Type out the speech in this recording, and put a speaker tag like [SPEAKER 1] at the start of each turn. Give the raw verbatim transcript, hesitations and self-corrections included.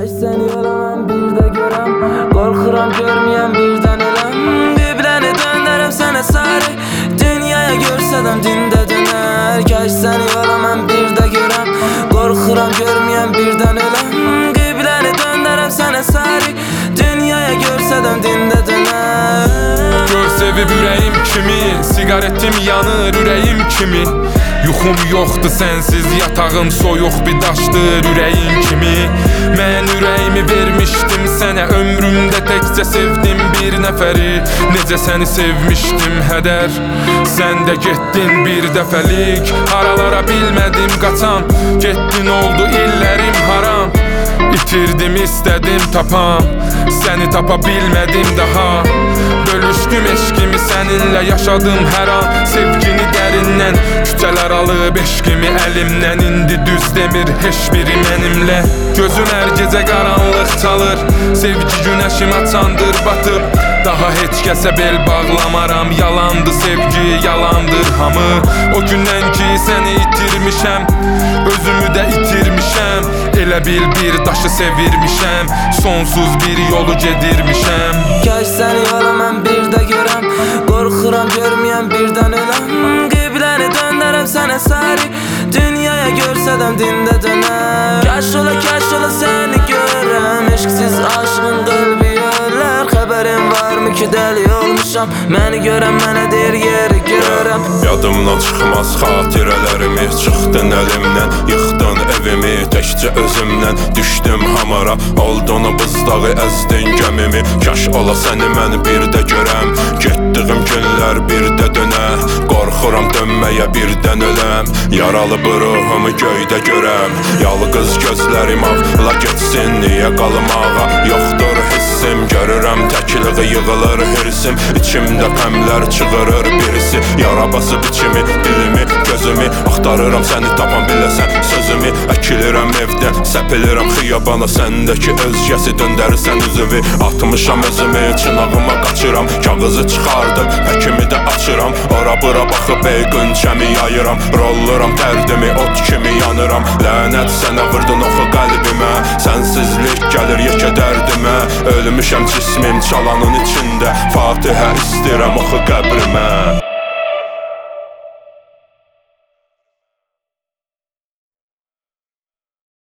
[SPEAKER 1] Kaç seni olamam bir de görəm, qorxuram görməyəm birdən öləm. Qibləni döndərəm sənə sarı, dünyaya görsədəm dində dönər. Kaç səni olamam bir de görəm, qorxuram görməyəm birdən öləm. Qibləni döndərəm sənə sarı, dünyaya görsədəm dində dönər.
[SPEAKER 2] Gör sevib ürəyim kimi, sigaretim yanır ürəyim kimi. Yuxum yoxdur sənsiz, yatağım soyuq bir daşdır ürəyim kimi. Mən ürəyimi vermişdim sənə, ömrümdə təkcə sevdim bir nəfəri. Necə səni sevmişdim hədər, sən də getdin bir dəfəlik. Haralara bilmədim qaçam, getdin oldu illərim haram. İtirdim istədim tapam, səni tapa bilmədim daha. Bölüşdüm eşkimi səninlə, yaşadım hər an sevgini dərindən. Küçələr alıb eşkimi əlimdən, indi düz demir heç biri mənimlə. Gözüm hər gecə qaranlıq çalır, sevgi günəşim açandır batıb. Daha heç kəsə bel bağlamaram, yalandı sevgi, yalandır hamı. O gündən ki səni itirmişəm, özümü də itirmişəm. Elə bil bir daşı sevirmişəm, sonsuz bir yolu gedirmişəm.
[SPEAKER 1] Kaç səni olamam bir də görəm, qorxuram görməyəm birdən öləm. Qibləni döndərəm sənə sarı, dünyaya görsədəm dində dönər. Kaş ola, kaş ola səni görəm, eşqsiz aşığın qəlbi yolar. Xəbərin varmı ki dəli olmuşam, məni görəm mənə deyir yeri görəm.
[SPEAKER 3] Yadımdan çıxmaz xatirələrimi, çıxdın əlimdən, yıxdın evimi. Təkcə özümdən düşdüm hamara, oldun bızdağı əzdin gəmimi. Kaş ola səni mən bir də görəm, getdiyim günlər bir də dönə. Qorxuram dönməyə birdən öləm, yaralı bu ruhumu göydə görəm. Yalqız gözlərim ağla getsin, niyə qalmağa yoxdur hissim. Görürəm təkliği yığılır hirsim, içimdə qəmlər çığırır birisi. Yara basıb içimi, dilimi, gözümü, axtarıram səni tapan biləsən sözümü. Əkilirəm evdən, səpilirəm xiyabana, səndəki özgəsi döndərirsən üzümü. Atmışam özümü, çınağıma qaçıram, kağızı çıxardım, həkimi də açıram. Ora bura baxıb ey qönçəmi yayıram, rolluram dərdimi, ot kimi yanıram. Lənət sənə vurdun oxu qəlbimə, sənsizlik gəlir yekə dərdimə. Ölmüşəm cismim çalanın içində, Fatihə istəyirəm oxu qəbrimə.